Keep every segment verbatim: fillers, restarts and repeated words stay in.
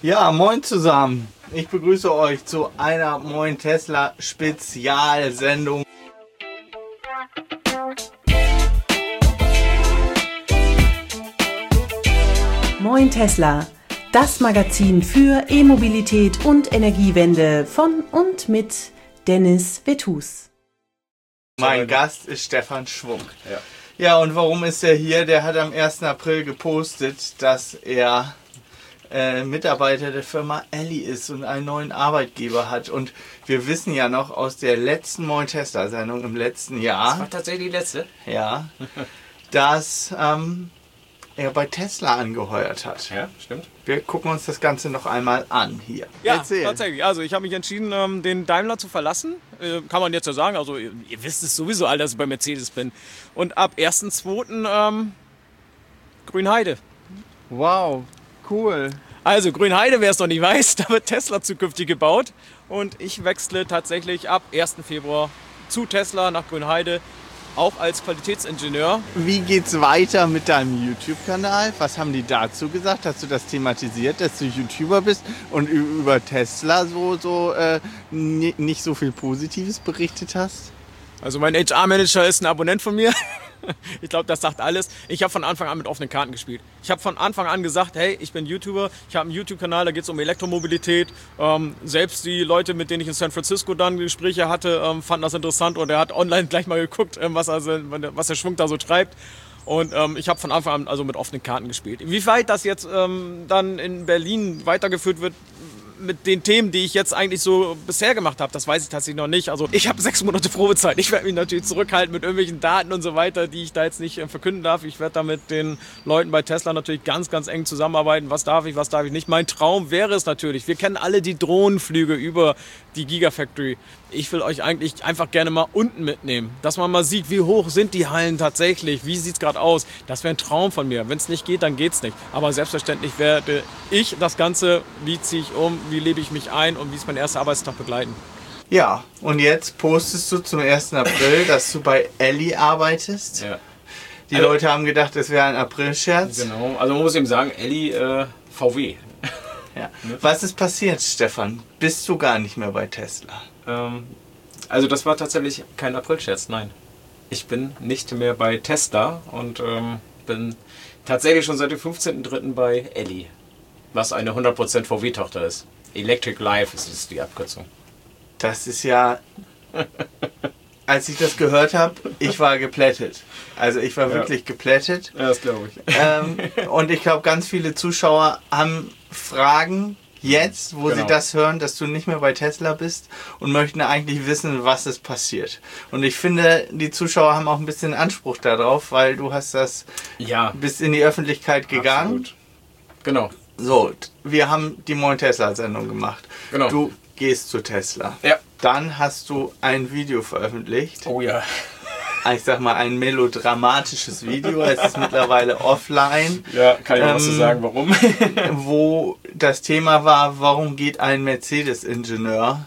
Ja, moin zusammen. Ich begrüße euch zu einer Moin Tesla Spezialsendung. Moin Tesla, das Magazin für E-Mobilität und Energiewende von und mit Dennis Vetus. Mein Gast ist Stefan Schwung. Ja. Ja, und warum ist er hier? Der hat am ersten April gepostet, dass er äh, Mitarbeiter der Firma Elli ist und einen neuen Arbeitgeber hat. Und wir wissen ja noch aus der letzten Moin Tesla Sendung im letzten Jahr. Das war tatsächlich die letzte? Ja, dass ähm, er bei Tesla angeheuert hat. Ja, stimmt. Wir gucken uns das Ganze noch einmal an hier. Ja, Erzähl. tatsächlich. Also ich habe mich entschieden, ähm, den Daimler zu verlassen. Äh, kann man jetzt ja sagen. Also ihr, ihr wisst es sowieso all, dass ich bei Mercedes bin. Und ab ersten zweiten Ähm, Grünheide. Wow, cool. Also Grünheide, wer es noch nicht weiß, da wird Tesla zukünftig gebaut. Und ich wechsle tatsächlich ab ersten Februar zu Tesla nach Grünheide. Auch als Qualitätsingenieur. Wie geht's weiter mit deinem YouTube-Kanal? Was haben die dazu gesagt? Hast du das thematisiert, dass du YouTuber bist und über Tesla so, so äh, nicht so viel Positives berichtet hast? Also mein H R-Manager ist ein Abonnent von mir. Ich glaube, das sagt alles. Ich habe von Anfang an mit offenen Karten gespielt. Ich habe von Anfang an gesagt, hey, ich bin YouTuber, ich habe einen YouTube-Kanal, da geht es um Elektromobilität. Ähm, selbst die Leute, mit denen ich in San Francisco dann Gespräche hatte, ähm, fanden das interessant und er hat online gleich mal geguckt, ähm, was, also, was der Schwung da so treibt. Und ähm, ich habe von Anfang an also mit offenen Karten gespielt. Wie weit das jetzt ähm, dann in Berlin weitergeführt wird, mit den Themen, die ich jetzt eigentlich so bisher gemacht habe, das weiß ich tatsächlich noch nicht. Also ich habe sechs Monate Probezeit. Ich werde mich natürlich zurückhalten mit irgendwelchen Daten und so weiter, die ich da jetzt nicht äh, verkünden darf. Ich werde da mit den Leuten bei Tesla natürlich ganz, ganz eng zusammenarbeiten. Was darf ich, was darf ich nicht. Mein Traum wäre es natürlich. Wir kennen alle die Drohnenflüge über die Gigafactory. Ich will euch eigentlich einfach gerne mal unten mitnehmen, dass man mal sieht, wie hoch sind die Hallen tatsächlich, wie sieht es gerade aus. Das wäre ein Traum von mir. Wenn es nicht geht, dann geht es nicht. Aber selbstverständlich werde ich das Ganze, wie ziehe ich um, wie lebe ich mich ein und wie ist mein erster Arbeitstag begleiten. Ja, und jetzt postest du zum ersten April, dass du bei Elli arbeitest. Ja. Die also, Leute haben gedacht, das wäre ein April-Scherz. Genau, also man muss eben sagen, Elli äh, V W. Ja. Was ist passiert, Stefan? Bist du gar nicht mehr bei Tesla? Ähm, also das war tatsächlich kein April-Scherz, nein. Ich bin nicht mehr bei Tesla und ähm, bin tatsächlich schon seit dem fünfzehnten dritten bei Elli, was eine hundert Prozent V W-Tochter ist. Electric Life ist, ist die Abkürzung. Das ist ja... Als ich das gehört habe, ich war geplättet. Also ich war ja. wirklich geplättet. Ja, das glaube ich. Ähm, und ich glaube, ganz viele Zuschauer haben Fragen jetzt, wo genau. sie das hören, dass du nicht mehr bei Tesla bist und möchten eigentlich wissen, was ist passiert. Und ich finde, die Zuschauer haben auch ein bisschen Anspruch darauf, weil du hast das ja. bist in die Öffentlichkeit gegangen. Absolut. Genau. So, wir haben die Moin Tesla Sendung gemacht. Genau. Du gehst zu Tesla. Ja. Dann hast du ein Video veröffentlicht. Oh ja. Ich sag mal, ein melodramatisches Video. Es ist mittlerweile offline. Ja, kann ich ähm, auch was zu sagen, warum? Wo das Thema war, warum geht ein Mercedes-Ingenieur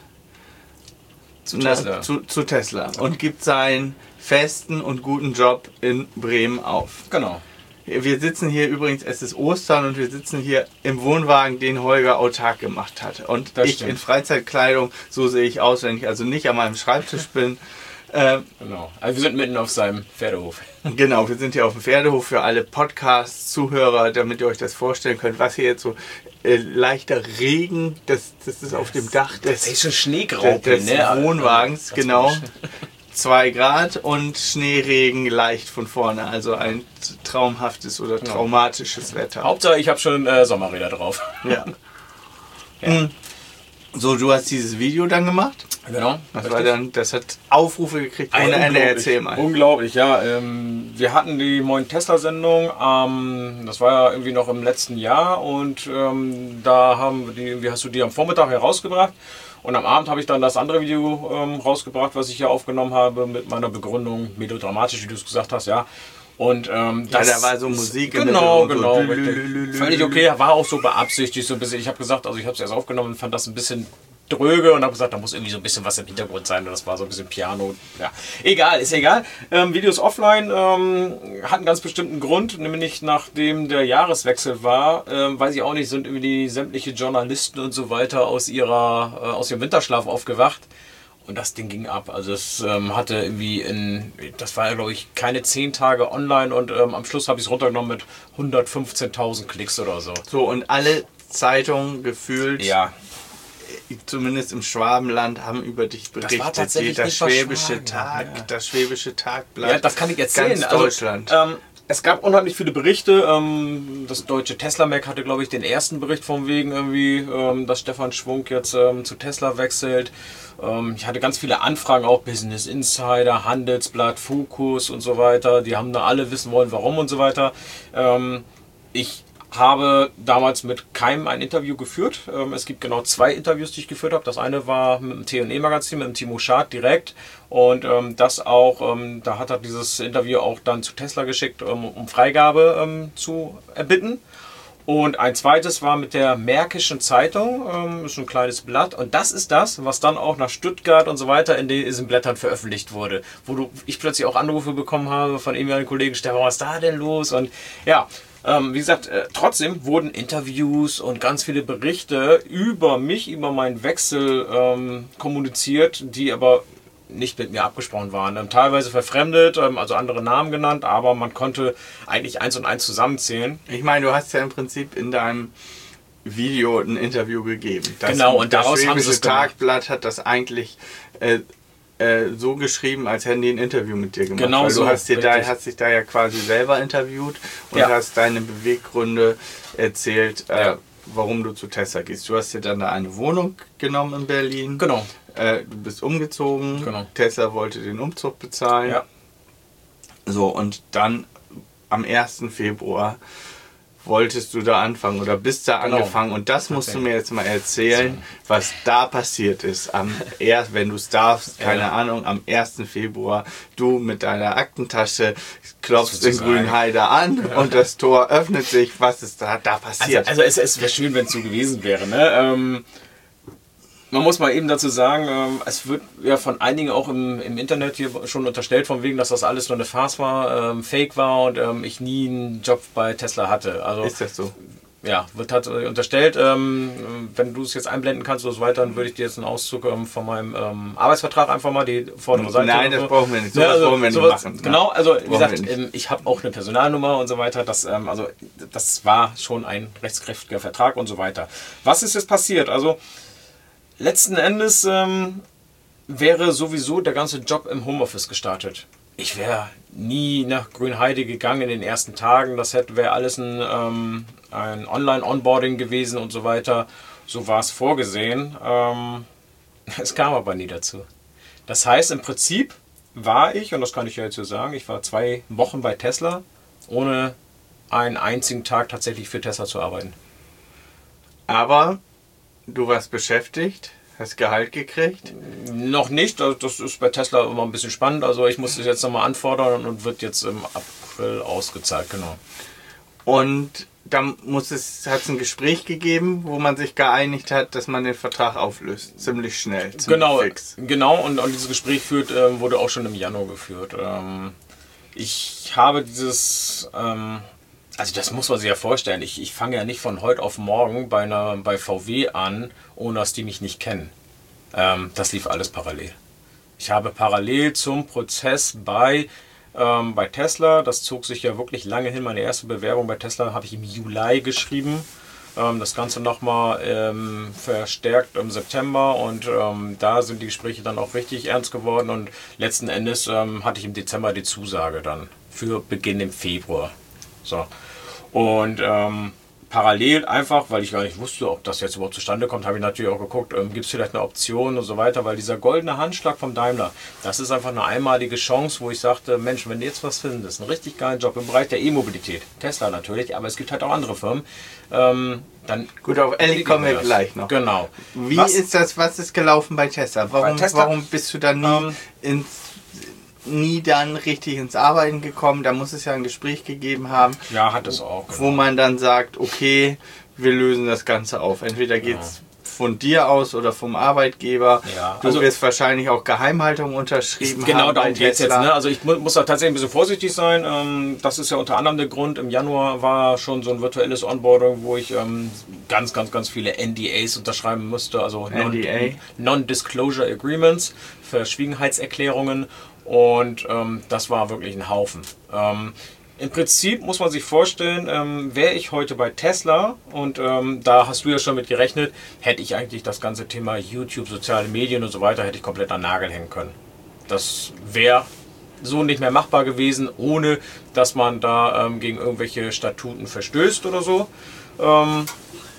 zu Tesla, zu, zu Tesla und gibt seinen festen und guten Job in Bremen auf. Genau. Wir sitzen hier übrigens, es ist Ostern und wir sitzen hier im Wohnwagen, den Holger autark gemacht hat. Und das ich stimmt. in Freizeitkleidung, so sehe ich aus, wenn ich also nicht an meinem Schreibtisch bin. Ähm, genau. Also wir sind mitten auf seinem Pferdehof. Genau, wir sind hier auf dem Pferdehof für alle Podcast-Zuhörer, damit ihr euch das vorstellen könnt, was hier jetzt so äh, leichter Regen, das, das ist auf dem Dach des, das ist schon Schneegraupen, des ne? Wohnwagens, genau. zwei Grad und Schneeregen leicht von vorne, also ein traumhaftes oder traumatisches Wetter. Hauptsache, ich habe schon äh, Sommerräder drauf. Ja. ja. So, du hast dieses Video dann gemacht? Genau. Das, war dann, das hat Aufrufe gekriegt ohne Ende. Erzähl mal. Unglaublich, ja. Ähm, wir hatten die Moin Tesla-Sendung, ähm, das war ja irgendwie noch im letzten Jahr und ähm, da haben wir die, irgendwie hast du die am Vormittag herausgebracht. Und am Abend habe ich dann das andere Video ähm, rausgebracht, was ich hier aufgenommen habe mit meiner Begründung, melodramatisch, wie du es gesagt hast, ja. Und ähm, das, ja, da war so Musik im Genau, genau. So Völlig okay, war auch so beabsichtigt so ein bisschen. Ich habe gesagt, also ich habe es erst aufgenommen und fand das ein bisschen dröge und habe gesagt, da muss irgendwie so ein bisschen was im Hintergrund sein. Und das war so ein bisschen Piano. Ja, egal, ist egal. Ähm, Videos offline ähm, hat einen ganz bestimmten Grund, nämlich nachdem der Jahreswechsel war, ähm, weiß ich auch nicht, sind irgendwie sämtliche Journalisten und so weiter aus ihrer äh, aus ihrem Winterschlaf aufgewacht. Und das Ding ging ab. Also es ähm, hatte irgendwie in, das war ja glaube ich keine zehn Tage online und ähm, am Schluss habe ich es runtergenommen mit hundertfünfzehntausend Klicks oder so. So, und alle Zeitungen gefühlt, ja, zumindest im Schwabenland, haben über dich berichtet. Das war tatsächlich das nicht Schwäbische Schwaben, Tag, ja. das Schwäbische Tagblatt. Ja, das kann ich erzählen. Ganz Deutschland. Also, ähm, es gab unheimlich viele Berichte. Ähm, das deutsche Tesla-Mag hatte, glaube ich, den ersten Bericht von wegen irgendwie, ähm, dass Stefan Schwung jetzt ähm, zu Tesla wechselt. Ähm, ich hatte ganz viele Anfragen, auch Business Insider, Handelsblatt, Focus und so weiter. Die haben da alle wissen wollen, warum und so weiter. Ähm, ich habe damals mit keinem ein Interview geführt. Ähm, es gibt genau zwei Interviews, die ich geführt habe. Das eine war mit dem T und E-Magazin, mit dem Timo Schad direkt. Und ähm, das auch, ähm, da hat er dieses Interview auch dann zu Tesla geschickt, um, um Freigabe ähm, zu erbitten. Und ein zweites war mit der Märkischen Zeitung, ähm, ist ein kleines Blatt. Und das ist das, was dann auch nach Stuttgart und so weiter in diesen Blättern veröffentlicht wurde. Wo du, ich plötzlich auch Anrufe bekommen habe von ehemaligen Kollegen, Stefan, was ist da denn los? Und ja, ähm, wie gesagt, äh, trotzdem wurden Interviews und ganz viele Berichte über mich, über meinen Wechsel ähm, kommuniziert, die aber nicht mit mir abgesprochen waren. Ähm, teilweise verfremdet, ähm, also andere Namen genannt, aber man konnte eigentlich eins und eins zusammenzählen. Ich meine, du hast ja im Prinzip in deinem Video ein Interview gegeben. Das, genau, und daraus das haben sie es gemacht. Tagblatt hat das eigentlich äh, äh, so geschrieben, als hätten die ein Interview mit dir gemacht. Genau Weil so, du hast, dir da, richtig. hast dich da ja quasi selber interviewt und Ja. hast deine Beweggründe erzählt, äh, Ja. warum du zu Tesla gehst. Du hast dir dann da eine Wohnung genommen in Berlin. Genau. Äh, du bist umgezogen. Genau. Tesla wollte den Umzug bezahlen. Ja. So, und dann am ersten Februar wolltest du da anfangen oder bist da Genau. angefangen. Und das musst du mir jetzt mal erzählen, was da passiert ist. Am er, wenn du es darfst, keine Ja. Ahnung, am ersten Februar, du mit deiner Aktentasche klopfst in Sozusagen. Grünheide an und das Tor öffnet sich. Was ist da, da Also, passiert? also es, es wäre schön, wenn es so gewesen wäre. Ne? Ähm, man muss mal eben dazu sagen, ähm, es wird ja von einigen auch im, im Internet hier schon unterstellt, von wegen, dass das alles nur eine Farce war, ähm, Fake war und ähm, ich nie einen Job bei Tesla hatte. Also, ist das so? ja, wird halt äh, unterstellt. Ähm, wenn du es jetzt einblenden kannst oder so weiter, dann würde ich dir jetzt einen Auszug ähm, von meinem ähm, Arbeitsvertrag einfach mal die vordere Seite. Nein, oder das so. brauchen wir nicht. So Ja, was also, wollen wir nicht sowas- machen. Genau, also wie Brauchen wir gesagt, nicht. ähm, ich habe auch eine Personalnummer und so weiter. Das, ähm, also, das war schon ein rechtskräftiger Vertrag und so weiter. Was ist jetzt passiert? Also letzten Endes ähm, wäre sowieso der ganze Job im Homeoffice gestartet. Ich wäre nie nach Grünheide gegangen in den ersten Tagen. Das wäre alles ein, ähm, ein Online-Onboarding gewesen und so weiter. So war es vorgesehen. Ähm, es kam aber nie dazu. Das heißt, im Prinzip war ich, und das kann ich ja jetzt so sagen, ich war zwei Wochen bei Tesla, ohne einen einzigen Tag tatsächlich für Tesla zu arbeiten. Aber du warst beschäftigt, hast Gehalt gekriegt. Noch nicht, das das ist bei Tesla immer ein bisschen spannend. Also ich muss das jetzt nochmal anfordern und wird jetzt im April ausgezahlt, genau. Und dann muss es, hat es ein Gespräch gegeben, wo man sich geeinigt hat, dass man den Vertrag auflöst. Ziemlich schnell, ziemlich Genau, fix. genau und, und dieses Gespräch führt, ähm, wurde auch schon im Januar geführt. Ähm, ich habe dieses, ähm, also das muss man sich ja vorstellen, ich, ich fange ja nicht von heute auf morgen bei, einer, bei V W an, ohne dass die mich nicht kennen. Ähm, das lief alles parallel. Ich habe parallel zum Prozess bei, ähm, bei Tesla, das zog sich ja wirklich lange hin, meine erste Bewerbung bei Tesla habe ich im Juli geschrieben. Ähm, das Ganze nochmal ähm, verstärkt im September und ähm, da sind die Gespräche dann auch richtig ernst geworden und letzten Endes ähm, hatte ich im Dezember die Zusage dann für Beginn im Februar. So. Und ähm, parallel einfach, weil ich gar nicht wusste, ob das jetzt überhaupt zustande kommt, habe ich natürlich auch geguckt, ähm, gibt es vielleicht eine Option und so weiter, weil dieser goldene Handschlag vom Daimler, das ist einfach eine einmalige Chance, wo ich sagte, Mensch, wenn du jetzt was findest, einen richtig geilen Job im Bereich der E-Mobilität, Tesla natürlich, aber es gibt halt auch andere Firmen, ähm, dann... Gut, auf Ellie kommen wir das. gleich noch. Genau. Wie Was- ist das, was ist gelaufen bei Tesla? Warum, Bei Tesla, warum bist du da nie, ähm, ins, nie dann richtig ins Arbeiten gekommen? Da muss es ja ein Gespräch gegeben haben, Ja, hat es auch. wo man dann sagt, okay, wir lösen das Ganze auf. Entweder geht es von dir aus oder vom Arbeitgeber. Ja, du also wirst wahrscheinlich auch Geheimhaltung unterschrieben genau haben. Darum geht es jetzt. Ne? Also ich mu muss da tatsächlich ein bisschen vorsichtig sein. Ähm, das ist ja unter anderem der Grund. Im Januar war schon so ein virtuelles Onboarding, wo ich ähm, ganz, ganz, ganz viele N D As unterschreiben musste. Also Non-Disclosure Agreements, Verschwiegenheitserklärungen. Und ähm, das war wirklich ein Haufen. Ähm, Im Prinzip muss man sich vorstellen, ähm, wäre ich heute bei Tesla und ähm, da hast du ja schon mit gerechnet, hätte ich eigentlich das ganze Thema YouTube, soziale Medien und so weiter, hätte ich komplett an den Nagel hängen können. Das wäre so nicht mehr machbar gewesen, ohne dass man da ähm, gegen irgendwelche Statuten verstößt oder so. Ähm,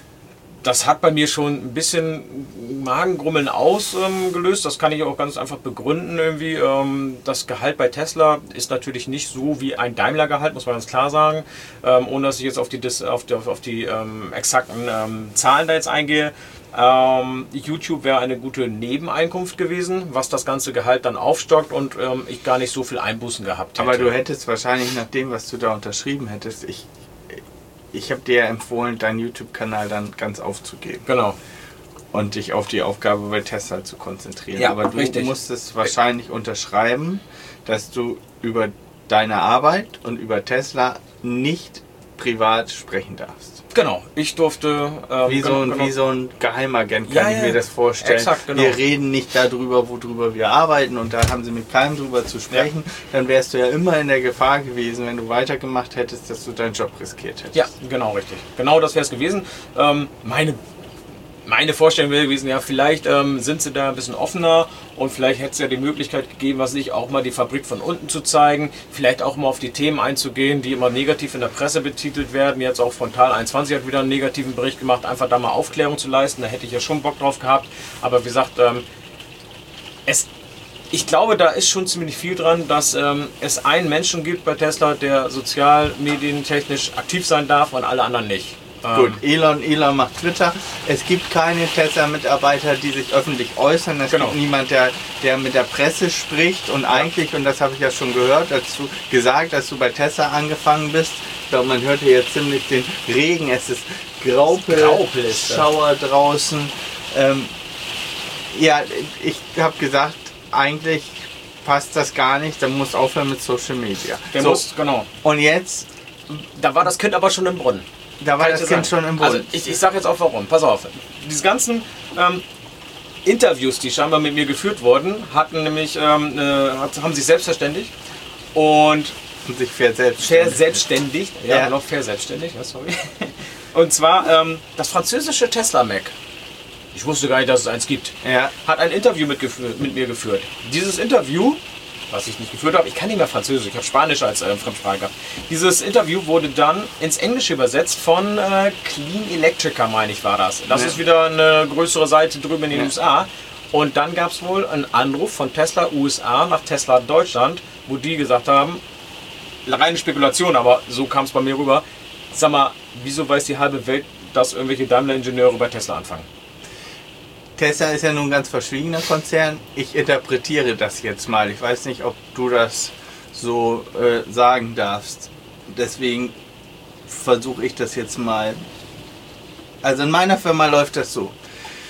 Das hat bei mir schon ein bisschen Magengrummeln ausgelöst. Ähm, das kann ich auch ganz einfach begründen irgendwie. Ähm, das Gehalt bei Tesla ist natürlich nicht so wie ein Daimler-Gehalt, muss man ganz klar sagen. Ähm, ohne dass ich jetzt auf die, auf die, auf die ähm, exakten ähm, Zahlen da jetzt eingehe. Ähm, YouTube wäre eine gute Nebeneinkunft gewesen, was das ganze Gehalt dann aufstockt und ähm, ich gar nicht so viel Einbußen gehabt hätte. Aber du hättest wahrscheinlich nach dem, was du da unterschrieben hättest, ich Ich habe dir empfohlen, deinen YouTube-Kanal dann ganz aufzugeben. Genau. Und dich auf die Aufgabe bei Tesla zu konzentrieren. Ja, aber du richtig. musstest wahrscheinlich unterschreiben, dass du über deine Arbeit und über Tesla nicht privat sprechen darfst. Genau, ich durfte... Ähm, wie, so ein, genau, wie so ein Geheimagent kann Ja, ich ja, mir das vorstellen. exakt, genau. Wir reden nicht darüber, worüber wir arbeiten und da haben sie mit keinem drüber zu sprechen. Ja. Dann wärst du ja immer in der Gefahr gewesen, wenn du weitergemacht hättest, dass du deinen Job riskiert hättest. Ja, genau, richtig. Genau das wäre es gewesen. Ähm, meine, meine Vorstellung wäre gewesen, ja, vielleicht ähm, sind sie da ein bisschen offener und vielleicht hätte es ja die Möglichkeit gegeben, was nicht, auch mal die Fabrik von unten zu zeigen, vielleicht auch mal auf die Themen einzugehen, die immer negativ in der Presse betitelt werden. Jetzt auch Frontal einundzwanzig hat wieder einen negativen Bericht gemacht, einfach da mal Aufklärung zu leisten, da hätte ich ja schon Bock drauf gehabt. Aber wie gesagt, ähm, es Ich glaube, da ist schon ziemlich viel dran, dass ähm, es einen Menschen gibt bei Tesla, der sozialmedientechnisch aktiv sein darf und alle anderen nicht. Gut, Elon, Elon macht Twitter. Es gibt keine Tesla-Mitarbeiter, die sich öffentlich äußern. Es genau. gibt niemand, der, der mit der Presse spricht. Und eigentlich, und das habe ich ja schon gehört, dazu gesagt, dass du bei Tesla angefangen bist. Ich glaube, man hört hier jetzt ziemlich den Regen. Es ist Graupelschauer draußen. Ähm, ja, ich habe gesagt, eigentlich passt das gar nicht. Da muss aufhören mit Social Media. Der so, muss, genau. Und jetzt... Da war das Kind aber schon im Brunnen. Da war das Kind schon im Brunnen. Also ich, ich sage jetzt auch warum. Pass auf. Diese ganzen ähm, Interviews, die scheinbar mit mir geführt wurden, hatten nämlich, ähm, äh, haben sich selbst verständigt und und sich verselbstständigt. Verselbstständigt. Ja, ja. Noch verselbstständigt, ja, sorry. Und zwar ähm, das französische Tesla Mac. Ich wusste gar nicht, dass es eins gibt. Ja. Hat ein Interview mit, mit mir geführt. Dieses Interview, was ich nicht geführt habe, ich kann nicht mehr Französisch, ich habe Spanisch als äh, Fremdsprache gehabt. Dieses Interview wurde dann ins Englische übersetzt von äh, Clean Electrica, meine ich, war das. Das ja. ist wieder eine größere Seite drüben in den ja. U S A. Und dann gab es wohl einen Anruf von Tesla U S A nach Tesla Deutschland, wo die gesagt haben, reine Spekulation, aber so kam es bei mir rüber. Sag mal, wieso weiß die halbe Welt, dass irgendwelche Daimler-Ingenieure bei Tesla anfangen? Tesla ist ja nun ein ganz verschwiegener Konzern. Ich interpretiere das jetzt mal. Ich weiß nicht, ob du das so äh, sagen darfst. Deswegen versuche ich das jetzt mal. Also in meiner Firma läuft das so.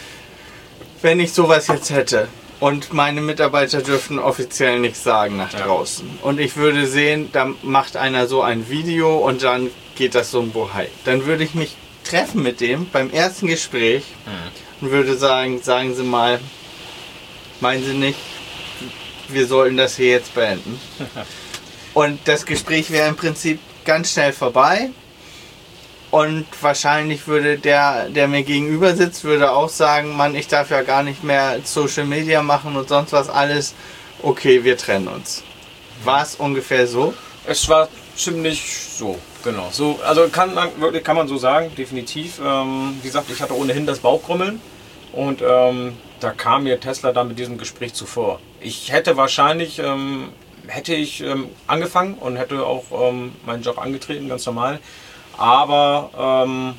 Wenn ich sowas jetzt hätte und meine Mitarbeiter dürften offiziell nichts sagen nach draußen und ich würde sehen, da macht einer so ein Video und dann geht das so ein Bohai. Dann würde ich mich treffen mit dem beim ersten Gespräch mhm. und würde sagen, sagen Sie mal, meinen Sie nicht, wir sollten das hier jetzt beenden? Und das Gespräch wäre im Prinzip ganz schnell vorbei. Und wahrscheinlich würde der, der mir gegenüber sitzt, würde auch sagen, Mann, ich darf ja gar nicht mehr Social Media machen und sonst was alles. Okay, wir trennen uns. War es ungefähr so? Es war ziemlich so, genau. So, also kann man wirklich kann man so sagen, definitiv. Ähm, wie gesagt, ich hatte ohnehin das Bauchkrummeln und ähm, da kam mir Tesla dann mit diesem Gespräch zuvor. Ich hätte wahrscheinlich, ähm, hätte ich ähm, angefangen und hätte auch ähm, meinen Job angetreten, ganz normal. Aber ähm,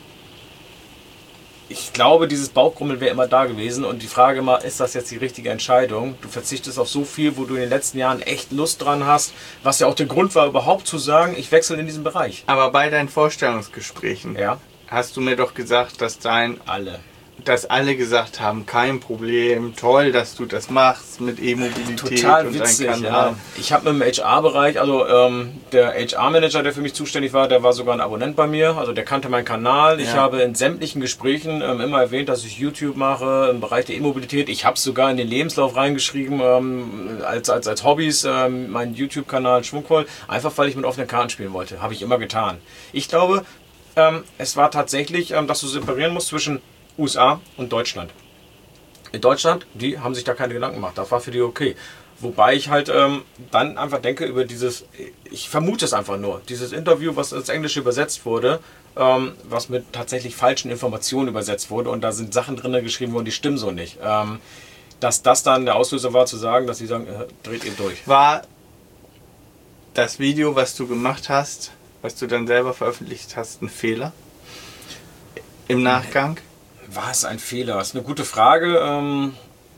ich glaube, dieses Bauchkrummeln wäre immer da gewesen und die Frage immer, ist das jetzt die richtige Entscheidung? Du verzichtest auf so viel, wo du in den letzten Jahren echt Lust dran hast, was ja auch der Grund war, überhaupt zu sagen, ich wechsle in diesen Bereich. Aber bei deinen Vorstellungsgesprächen ja. hast du mir doch gesagt, dass dein, Alle. dass alle gesagt haben, kein Problem, toll, dass du das machst mit E-Mobilität. Total witzig, ja. Ich habe im H R-Bereich, also ähm, der H R-Manager, der für mich zuständig war, der war sogar ein Abonnent bei mir, also der kannte meinen Kanal. Ich ja. habe in sämtlichen Gesprächen ähm, immer erwähnt, dass ich YouTube mache im Bereich der E-Mobilität. Ich habe es sogar in den Lebenslauf reingeschrieben, ähm, als, als, als Hobbys, ähm, meinen YouTube-Kanal Schwungvoll, einfach weil ich mit offenen Karten spielen wollte. Habe ich immer getan. Ich glaube, ähm, es war tatsächlich, ähm, dass du separieren musst zwischen U S A und Deutschland. In Deutschland, die haben sich da keine Gedanken gemacht. Das war für die okay. Wobei ich halt ähm, dann einfach denke über dieses, ich vermute es einfach nur, dieses Interview, was ins Englische übersetzt wurde, ähm, was mit tatsächlich falschen Informationen übersetzt wurde und da sind Sachen drin geschrieben worden, die stimmen so nicht. Ähm, dass das dann der Auslöser war zu sagen, dass sie sagen, äh, dreht ihr durch. War das Video, was du gemacht hast, was du dann selber veröffentlicht hast, ein Fehler im Nachgang? War es ein Fehler? Das ist eine gute Frage. Ähm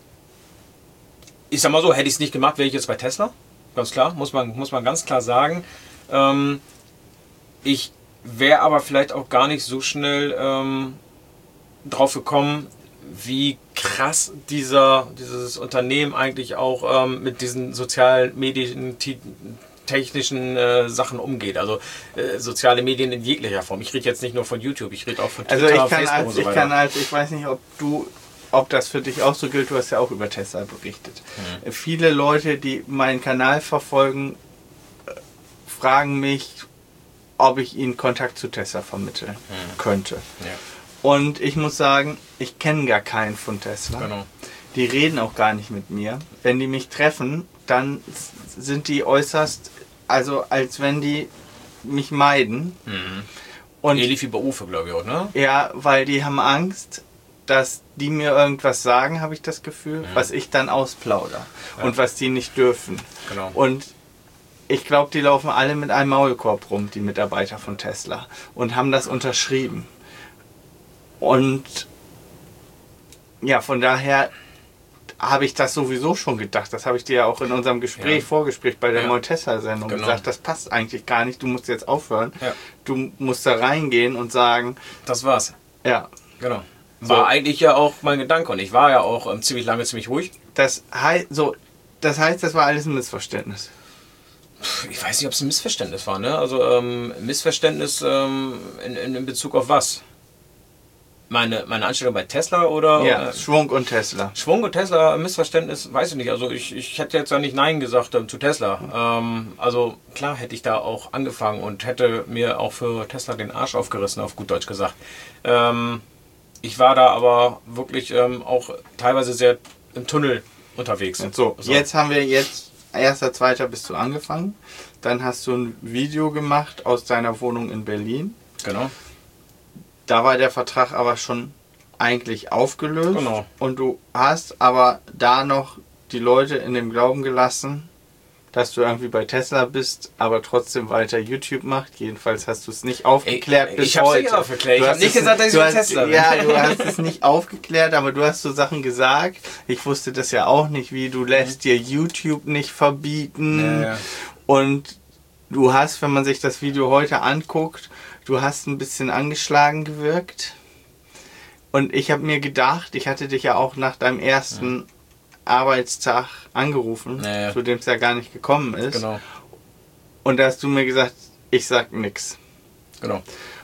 ich sag mal so, hätte ich es nicht gemacht, wäre ich jetzt bei Tesla. Ganz klar, muss man, muss man ganz klar sagen. Ähm ich wäre aber vielleicht auch gar nicht so schnell ähm, drauf gekommen, wie krass dieser, dieses Unternehmen eigentlich auch ähm, mit diesen sozialen Medien, technischen äh, Sachen umgeht. Also äh, soziale Medien in jeglicher Form. Ich rede jetzt nicht nur von YouTube, ich rede auch von Twitter, also ich kann Facebook als, und so weiter. Ich kann als, ich weiß nicht, ob du, ob das für dich auch so gilt, du hast ja auch über Tesla berichtet. Mhm. Viele Leute, die meinen Kanal verfolgen, fragen mich, ob ich ihnen Kontakt zu Tesla vermitteln mhm. könnte. Ja. Und ich muss sagen, ich kenne gar keinen von Tesla. Genau. Die reden auch gar nicht mit mir. Wenn die mich treffen, dann sind die äußerst, also als wenn die mich meiden. Mhm. Und ähnlich wie bei Uwe, glaube ich auch, ne? Ja, weil die haben Angst, dass die mir irgendwas sagen, habe ich das Gefühl, mhm. was ich dann ausplaudere ja. und was die nicht dürfen. Genau. Und ich glaube, die laufen alle mit einem Maulkorb rum, die Mitarbeiter von Tesla, und haben das unterschrieben. Und ja, von daher habe ich das sowieso schon gedacht. Das habe ich dir ja auch in unserem Gespräch, ja. Vorgespräch bei der ja. neuen Tesla-Sendung genau. gesagt. Das passt eigentlich gar nicht. Du musst jetzt aufhören. Ja. Du musst da reingehen und sagen... Das war's. Ja. Genau. War so. Eigentlich ja auch mein Gedanke. Und ich war ja auch ähm, ziemlich lange ziemlich ruhig. Das, hei so, das heißt, das war alles ein Missverständnis. Ich weiß nicht, ob es ein Missverständnis war. Ne? Also ähm, Missverständnis ähm, in, in, in Bezug auf was? Meine, meine Anstellung bei Tesla oder? Ja, Schwung und Tesla. Schwung und Tesla, Missverständnis, weiß ich nicht. Also ich, ich hätte jetzt ja nicht Nein gesagt ähm, zu Tesla. Ähm, also klar hätte ich da auch angefangen und hätte mir auch für Tesla den Arsch aufgerissen, auf gut Deutsch gesagt. Ähm, ich war da aber wirklich ähm, auch teilweise sehr im Tunnel unterwegs. So, so, jetzt haben wir jetzt, erster, zweiter bist du angefangen. Dann hast du ein Video gemacht aus deiner Wohnung in Berlin. Genau. Da war der Vertrag aber schon eigentlich aufgelöst. Genau. Und du hast aber da noch die Leute in dem Glauben gelassen, dass du irgendwie bei Tesla bist, aber trotzdem weiter YouTube macht. Jedenfalls hast du es nicht aufgeklärt. Ich, bis ich habe es nicht aufgeklärt. Ich habe nicht gesagt, dass ich bei Tesla bin. Ja, du hast es nicht aufgeklärt, aber du hast so Sachen gesagt. Ich wusste das ja auch nicht, wie du lässt dir YouTube nicht verbieten. Ja, ja. Und du hast, wenn man sich das Video heute anguckt, du hast ein bisschen angeschlagen gewirkt. Und ich habe mir gedacht, ich hatte dich ja auch nach deinem ersten ja. Arbeitstag angerufen, ja, ja. zu dem es ja gar nicht gekommen ist. Genau. Und da hast du mir gesagt, ich sag nix. Genau.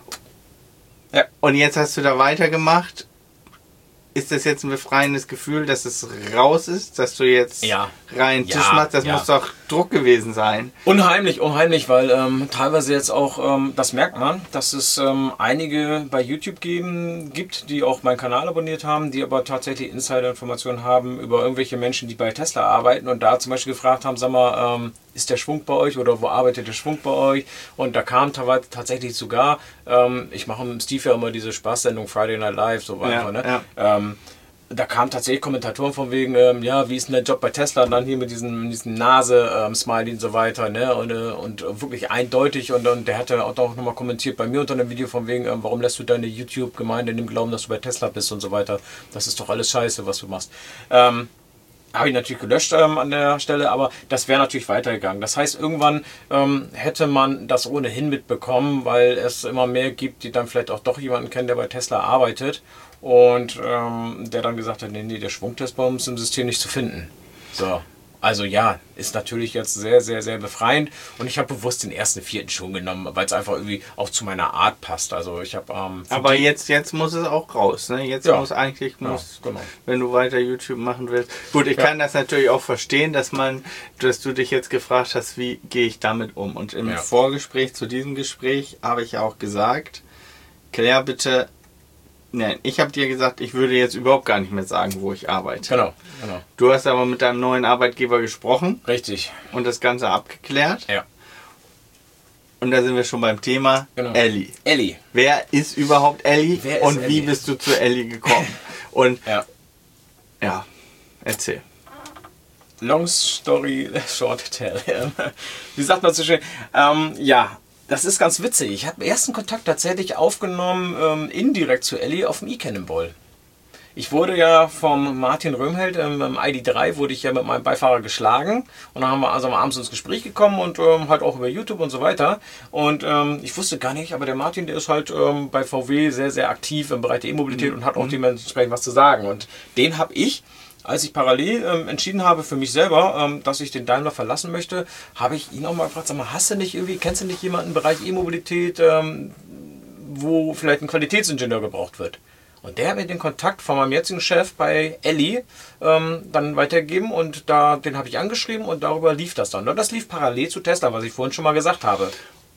Ja. Und jetzt hast du da weitergemacht. Ist das jetzt ein befreiendes Gefühl, dass es raus ist, dass du jetzt ja. rein Tisch ja, machst? Das ja. muss doch Druck gewesen sein. Unheimlich, unheimlich, weil ähm, teilweise jetzt auch, ähm, das merkt man, dass es ähm, einige bei YouTube geben, gibt, die auch meinen Kanal abonniert haben, die aber tatsächlich Insider-Informationen haben über irgendwelche Menschen, die bei Tesla arbeiten und da zum Beispiel gefragt haben, sag mal, ähm, ist der Schwung bei euch oder wo arbeitet der Schwung bei euch? Und da kam tatsächlich sogar, ähm, ich mache mit Steve ja immer diese Spaßsendung Friday Night Live, so weiter, ja, ne? Ja. Ähm, da kamen tatsächlich Kommentatoren von wegen, ähm, ja, wie ist denn der Job bei Tesla? Und dann hier mit diesem, diesen Nase-Smiley ähm, und so weiter, ne? Und, äh, und wirklich eindeutig. Und, und der hatte auch nochmal kommentiert bei mir unter einem Video von wegen, ähm, warum lässt du deine YouTube-Gemeinde in dem Glauben, dass du bei Tesla bist und so weiter. Das ist doch alles scheiße, was du machst. Ähm, Habe ich natürlich gelöscht ähm, an der Stelle, aber das wäre natürlich weitergegangen. Das heißt, irgendwann ähm, hätte man das ohnehin mitbekommen, weil es immer mehr gibt, die dann vielleicht auch doch jemanden kennen, der bei Tesla arbeitet. Und ähm, der dann gesagt hat, nee, nee, der Schwungtestbaum ist im System nicht zu finden. So. Also ja, ist natürlich jetzt sehr, sehr, sehr befreiend. Und ich habe bewusst den ersten, vierten Schuh genommen, weil es einfach irgendwie auch zu meiner Art passt. Also ich habe. Ähm, Aber jetzt, jetzt muss es auch raus. Ne? Jetzt ja. muss eigentlich, muss, ja, genau. wenn du weiter YouTube machen willst. Gut, ich ja. kann das natürlich auch verstehen, dass man, dass du dich jetzt gefragt hast, wie gehe ich damit um. Und im ja. Vorgespräch zu diesem Gespräch habe ich auch gesagt, klär bitte. Nein, ich habe dir gesagt, ich würde jetzt überhaupt gar nicht mehr sagen, wo ich arbeite. Genau, genau. Du hast aber mit deinem neuen Arbeitgeber gesprochen. Richtig. Und das Ganze abgeklärt. Ja. Und da sind wir schon beim Thema genau. Elli. Elli. Wer ist überhaupt Elli? Wer ist und Elli? wie bist du zu Elli gekommen? Und ja. ja, erzähl. Long story short tell. Wie sagt man so schön? Ähm, ja. Das ist ganz witzig. Ich habe ersten Kontakt tatsächlich aufgenommen, ähm, indirekt zu Elli auf dem e-Cannonball. Ich wurde ja vom Martin Röhmheld ähm, im I D drei wurde ich ja mit meinem Beifahrer geschlagen. Und dann haben wir also abends ins Gespräch gekommen und ähm, halt auch über YouTube und so weiter. Und ähm, ich wusste gar nicht, aber der Martin, der ist halt ähm, bei V W sehr, sehr aktiv im Bereich der E-Mobilität mhm. und hat auch dementsprechend was zu sagen. Und den habe ich, als ich parallel ähm, entschieden habe für mich selber, ähm, dass ich den Daimler verlassen möchte, habe ich ihn auch mal gefragt, sag mal, hast du nicht irgendwie, kennst du nicht jemanden im Bereich E-Mobilität, ähm, wo vielleicht ein Qualitätsingenieur gebraucht wird? Und der hat mir den Kontakt von meinem jetzigen Chef bei Elli ähm, dann weitergegeben und da, den habe ich angeschrieben und darüber lief das dann. Und das lief parallel zu Tesla, was ich vorhin schon mal gesagt habe.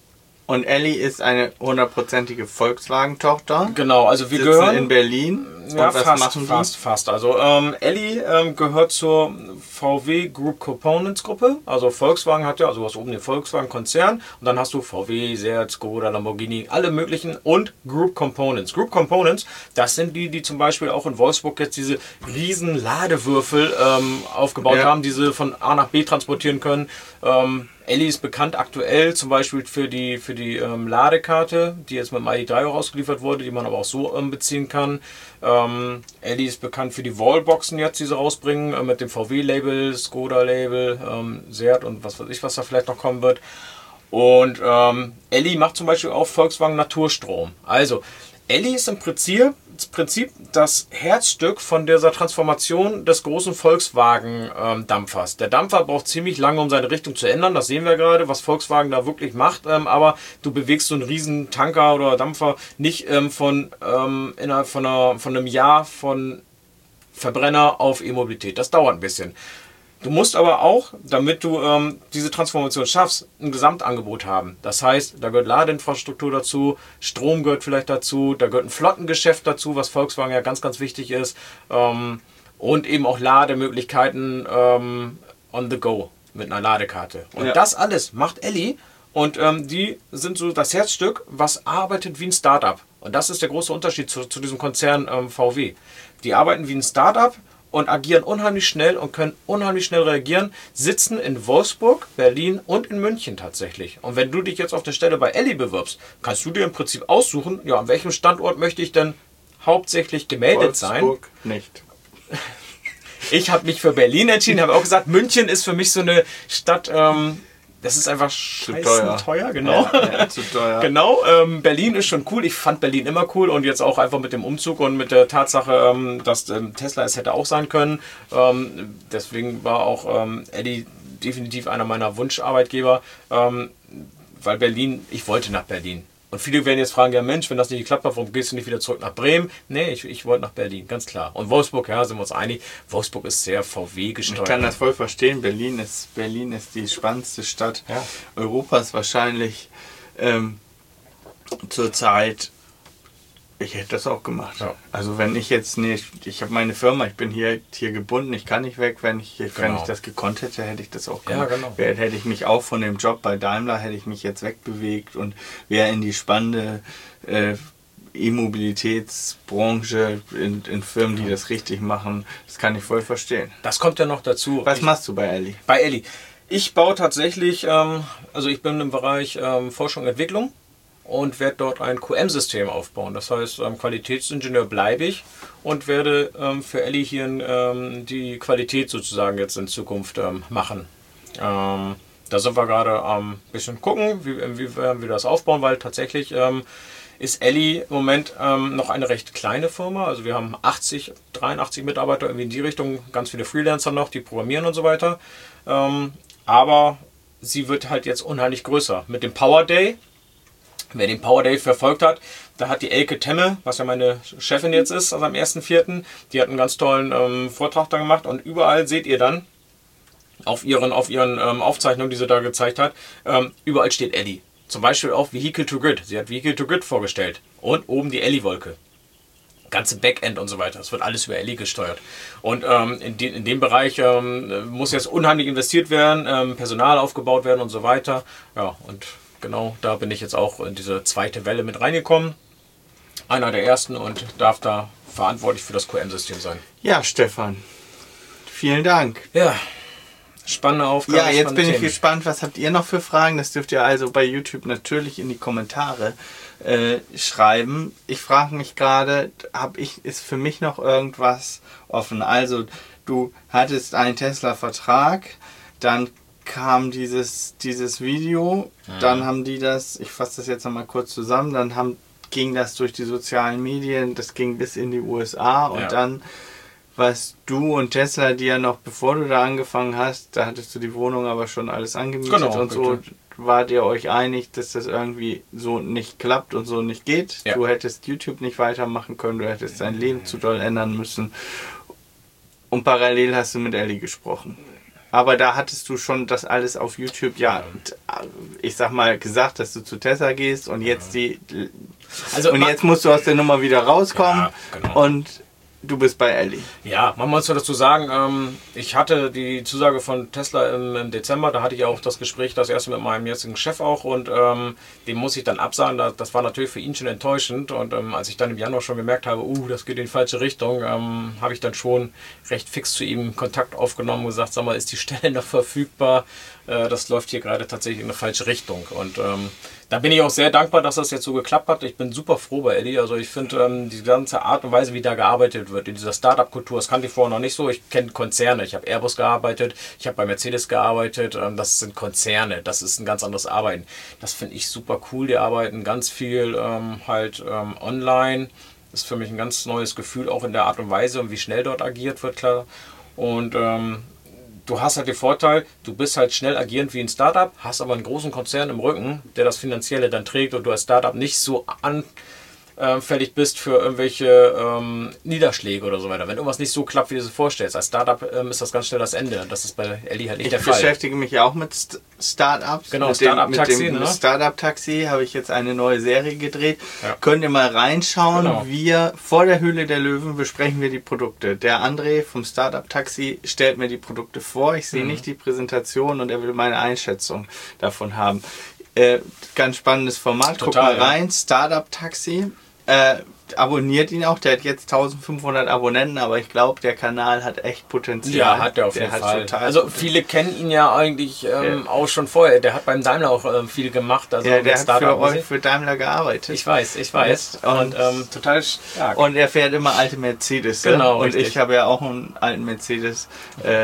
Und Elli ist eine hundertprozentige Volkswagen-Tochter. Genau, also wir sitzen gehören in Berlin. Ja, und was fast, machen die? fast, fast. Also ähm, Elli ähm, gehört zur V W Group Components Gruppe. Also Volkswagen hat ja, also du hast oben den Volkswagen-Konzern und dann hast du V W, Seat, Skoda, Lamborghini, alle möglichen und Group Components. Group Components, das sind die, die zum Beispiel auch in Wolfsburg jetzt diese riesen Ladewürfel ähm, aufgebaut ja. haben, die sie von A nach B transportieren können. Ähm, Elli ist bekannt aktuell zum Beispiel für die, für die ähm, Ladekarte, die jetzt mit dem I D drei auch ausgeliefert wurde, die man aber auch so ähm, beziehen kann. Ähm, Elli ist bekannt für die Wallboxen jetzt, die sie rausbringen, äh, mit dem V W-Label, Skoda-Label, ähm, Seat und was weiß ich, was da vielleicht noch kommen wird. Und ähm, Elli macht zum Beispiel auch Volkswagen Naturstrom. Also Elli ist im Prinzip, Prinzip das Herzstück von dieser Transformation des großen Volkswagen-Dampfers. Der Dampfer braucht ziemlich lange, um seine Richtung zu ändern. Das sehen wir gerade, was Volkswagen da wirklich macht. Ähm, aber du bewegst so einen riesen Tanker oder Dampfer nicht ähm, von, ähm, innerhalb von, einer, von einem Jahr von Verbrenner auf E-Mobilität. Das dauert ein bisschen. Du musst aber auch, damit du ähm, diese Transformation schaffst, ein Gesamtangebot haben. Das heißt, da gehört Ladeinfrastruktur dazu, Strom gehört vielleicht dazu, da gehört ein Flottengeschäft dazu, was Volkswagen ja ganz, ganz wichtig ist. Ähm, und eben auch Lademöglichkeiten ähm, on the go mit einer Ladekarte. Und ja. das alles macht Elli. Und ähm, die sind so das Herzstück, was arbeitet wie ein Startup. Und das ist der große Unterschied zu, zu diesem Konzern ähm, V W. Die arbeiten wie ein Startup und agieren unheimlich schnell und können unheimlich schnell reagieren, sitzen in Wolfsburg, Berlin und in München tatsächlich. Und wenn du dich jetzt auf der Stelle bei Elli bewirbst, kannst du dir im Prinzip aussuchen, ja, an welchem Standort möchte ich denn hauptsächlich gemeldet sein. Wolfsburg nicht. Ich habe mich für Berlin entschieden, habe auch gesagt, München ist für mich so eine Stadt, ähm, das ist einfach scheißen teuer. teuer, genau. Ja, ja, zu teuer. Genau, ähm, Berlin ist schon cool. Ich fand Berlin immer cool und jetzt auch einfach mit dem Umzug und mit der Tatsache, ähm, dass ähm, Tesla es hätte auch sein können. Ähm, deswegen war auch ähm, Elli definitiv einer meiner Wunscharbeitgeber, ähm, weil Berlin, ich wollte nach Berlin. Und viele werden jetzt fragen, ja Mensch, wenn das nicht geklappt hat, warum gehst du nicht wieder zurück nach Bremen? Nee, ich, ich wollte nach Berlin, ganz klar. Und Wolfsburg, ja, sind wir uns einig, Wolfsburg ist sehr V W gesteuert. Ich kann das voll verstehen, Berlin ist, Berlin ist die spannendste Stadt ja. Europas wahrscheinlich ähm, zurzeit. Ich hätte das auch gemacht. Ja. Also wenn ich jetzt nicht, ich habe meine Firma, ich bin hier, hier gebunden, ich kann nicht weg. Wenn ich, genau. wenn ich das gekonnt hätte, hätte ich das auch gemacht. Ja, genau. Hätte ich mich auch von dem Job bei Daimler, hätte ich mich jetzt wegbewegt und wäre in die spannende äh, E-Mobilitätsbranche, in, in Firmen, die das richtig machen. Das kann ich voll verstehen. Das kommt ja noch dazu. Was ich, machst du bei Elli? Bei Elli. Ich baue tatsächlich, ähm, also ich bin im Bereich ähm, Forschung und Entwicklung und werde dort ein Q M-System aufbauen. Das heißt, ähm, Qualitätsingenieur bleibe ich und werde ähm, für Elli hier ähm, die Qualität sozusagen jetzt in Zukunft ähm, machen. Ähm, da sind wir gerade ein ähm, bisschen gucken, wie, wie wir das aufbauen, weil tatsächlich ähm, ist Elli im Moment ähm, noch eine recht kleine Firma. Also wir haben achtzig, dreiundachtzig Mitarbeiter irgendwie in die Richtung, ganz viele Freelancer noch, die programmieren und so weiter. Ähm, aber sie wird halt jetzt unheimlich größer. Mit dem Power Day, wer den Power Day verfolgt hat, da hat die Elke Temme, was ja meine Chefin jetzt ist, also am ersten vierten, die hat einen ganz tollen ähm, Vortrag da gemacht und überall seht ihr dann, auf ihren, auf ihren ähm, Aufzeichnungen, die sie da gezeigt hat, ähm, überall steht Elli. Zum Beispiel auch Vehicle to Grid. Sie hat Vehicle to Grid vorgestellt. Und oben die Elli-Wolke. Ganze Backend und so weiter. Das wird alles über Elli gesteuert. Und ähm, in, die, in dem Bereich ähm, muss jetzt unheimlich investiert werden, ähm, Personal aufgebaut werden und so weiter. Ja, und genau da bin ich jetzt auch in diese zweite Welle mit reingekommen. Einer der ersten und darf da verantwortlich für das Q M-System sein. Ja, Stefan. Vielen Dank. Ja. Spannende Aufgabe. Ja, jetzt bin ich Themen. gespannt, was habt ihr noch für Fragen? Das dürft ihr also bei YouTube natürlich in die Kommentare äh, schreiben. Ich frage mich gerade, hab ich, ist für mich noch irgendwas offen? Also, du hattest einen Tesla-Vertrag, dann kam dieses, dieses Video, mhm. dann haben die das, ich fasse das jetzt nochmal kurz zusammen, dann haben, ging das durch die sozialen Medien, das ging bis in die U S A und ja. dann was du und Tesla, die ja noch, bevor du da angefangen hast, da hattest du die Wohnung aber schon alles angemietet genau, und so, bitte. Wart ihr euch einig, dass das irgendwie so nicht klappt und so nicht geht? Ja. Du hättest YouTube nicht weitermachen können, du hättest dein Leben zu doll ändern müssen und parallel hast du mit Elli gesprochen. Aber da hattest du schon das alles auf YouTube, ja, ich sag mal, gesagt, dass du zu Tesla gehst und jetzt die, also und jetzt musst du aus der Nummer wieder rauskommen ja, genau. und du bist bei Elli. Ja, man muss dazu sagen, ähm, ich hatte die Zusage von Tesla im, im Dezember, da hatte ich auch das Gespräch, das erste mit meinem jetzigen Chef auch und ähm, dem muss ich dann absagen, das, das war natürlich für ihn schon enttäuschend und ähm, als ich dann im Januar schon gemerkt habe, uh, das geht in die falsche Richtung, ähm, habe ich dann schon recht fix zu ihm Kontakt aufgenommen und gesagt, sag mal, ist die Stelle noch verfügbar? Äh, das läuft hier gerade tatsächlich in eine falsche Richtung und ähm, da bin ich auch sehr dankbar, dass das jetzt so geklappt hat. Ich bin super froh bei Elli. Also ich finde ähm, die ganze Art und Weise, wie da gearbeitet wird, in dieser Startup-Kultur, das kannte ich vorher noch nicht so. Ich kenne Konzerne. Ich habe Airbus gearbeitet, ich habe bei Mercedes gearbeitet. Ähm, das sind Konzerne. Das ist ein ganz anderes Arbeiten. Das finde ich super cool. Die arbeiten ganz viel ähm, halt ähm, online. Das ist für mich ein ganz neues Gefühl, auch in der Art und Weise und wie schnell dort agiert wird, klar. Und ähm, du hast halt den Vorteil, du bist halt schnell agierend wie ein Startup, hast aber einen großen Konzern im Rücken, der das Finanzielle dann trägt und du als Startup nicht so anfällig bist für irgendwelche ähm, Niederschläge oder so weiter. Wenn irgendwas nicht so klappt, wie du es vorstellst. Als Startup ähm, ist das ganz schnell das Ende. Das ist bei Elli halt nicht ich der Fall. Ich beschäftige mich ja auch mit St Startups. Genau, Startup-Taxi. Mit dem, ne? Startup-Taxi habe ich jetzt eine neue Serie gedreht. Ja. Könnt ihr mal reinschauen. Genau. Wir vor der Höhle der Löwen besprechen wir die Produkte. Der André vom Startup-Taxi stellt mir die Produkte vor. Ich sehe mhm. nicht die Präsentation und er will meine Einschätzung davon haben. Äh, ganz spannendes Format. Total, Guck mal rein. Ja. Startup-Taxi. Äh, abonniert ihn auch, der hat jetzt eintausendfünfhundert Abonnenten, aber ich glaube, der Kanal hat echt Potenzial. Ja, hat er auf jeden Fall. Also viele kennen ihn ja eigentlich ähm, ja. auch schon vorher. Der hat beim Daimler auch ähm, viel gemacht. Also ja, der hat für euch, für Daimler gearbeitet. Ich weiß, ich weiß. Und, und ähm, total stark. Und er fährt immer alte Mercedes. Genau, und richtig. ich habe ja auch einen alten Mercedes äh,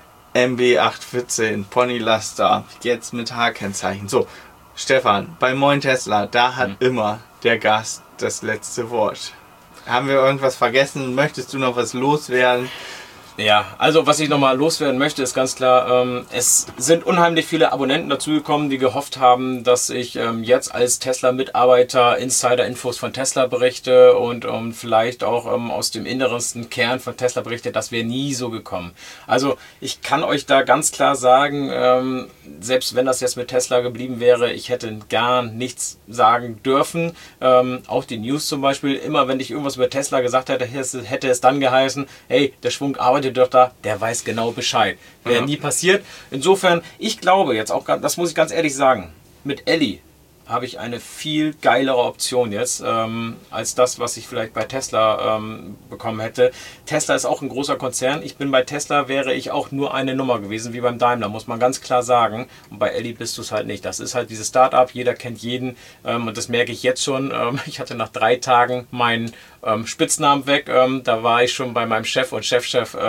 M B achthundertvierzehn Ponylaster, jetzt mit H-Kennzeichen. So, Stefan, bei Moin Tesla, da hat hm. immer der Gast das letzte Wort. Haben wir irgendwas vergessen? Möchtest du noch was loswerden? Ja, also was ich nochmal loswerden möchte, ist ganz klar, ähm, es sind unheimlich viele Abonnenten dazugekommen, die gehofft haben, dass ich ähm, jetzt als Tesla-Mitarbeiter Insider-Infos von Tesla berichte und ähm, vielleicht auch ähm, aus dem innersten Kern von Tesla berichte. Das wäre nie so gekommen. Also ich kann euch da ganz klar sagen, ähm, selbst wenn das jetzt mit Tesla geblieben wäre, ich hätte gar nichts sagen dürfen. Ähm, auch die News zum Beispiel, immer wenn ich irgendwas über Tesla gesagt hätte, hätte es dann geheißen, hey, der Schwung arbeitet doch da, der weiß genau Bescheid. Wäre ja. nie passiert. Insofern, ich glaube jetzt auch, das muss ich ganz ehrlich sagen, mit Elli habe ich eine viel geilere Option jetzt, ähm, als das, was ich vielleicht bei Tesla ähm, bekommen hätte. Tesla ist auch ein großer Konzern. Ich bin bei Tesla, wäre ich auch nur eine Nummer gewesen, wie beim Daimler, muss man ganz klar sagen. Und bei Elli bist du es halt nicht. Das ist halt dieses Start-up, jeder kennt jeden. Ähm, und das merke ich jetzt schon. Ähm, ich hatte nach drei Tagen meinen ähm, Spitznamen weg. Ähm, da war ich schon bei meinem Chef und Chefchef ähm,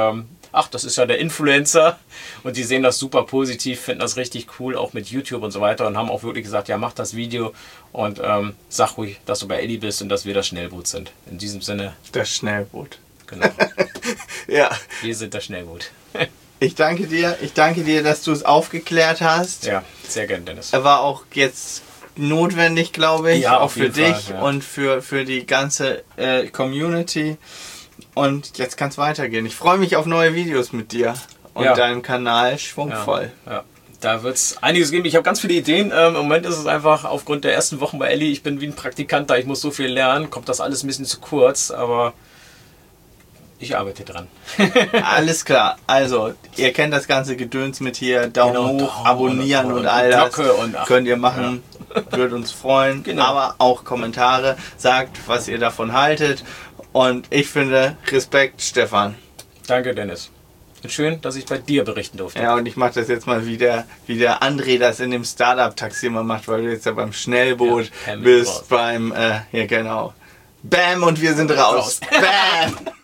ach, das ist ja der Influencer. Und die sehen das super positiv, finden das richtig cool, auch mit YouTube und so weiter. Und haben auch wirklich gesagt, ja, mach das Video und ähm, sag ruhig, dass du bei Elli bist und dass wir das Schnellboot sind. In diesem Sinne. Das Schnellboot. Genau. Ja. Wir sind das Schnellboot. Ich danke dir. Ich danke dir, dass du es aufgeklärt hast. Ja, sehr gerne, Dennis. Er war auch jetzt notwendig, glaube ich, ja, auch für dich Fall, ja. und für, für die ganze äh, Community. Und jetzt kann es weitergehen. Ich freue mich auf neue Videos mit dir und ja. deinem Kanal Schwungvoll. Ja, ja. Da wird es einiges geben. Ich habe ganz viele Ideen. Ähm, Im Moment ist es einfach aufgrund der ersten Wochen bei Elli, ich bin wie ein Praktikant da, ich muss so viel lernen, kommt das alles ein bisschen zu kurz, aber ich arbeite dran. Alles klar. Also, ihr kennt das ganze Gedöns mit hier, Daumen Genau, hoch, Daumen abonnieren und, und, und all das. Glocke und ach, könnt ihr machen. Ja. Würde uns freuen. Genau. Aber auch Kommentare. Sagt, was ihr davon haltet. Und ich finde, Respekt, Stefan. Danke, Dennis. Schön, dass ich bei dir berichten durfte. Ja, und ich mache das jetzt mal wieder, wie der André das in dem Startup-Taxi immer macht, weil du jetzt ja beim Schnellboot ja, bist, beim, äh, ja genau. Bam, und wir sind raus. Bam!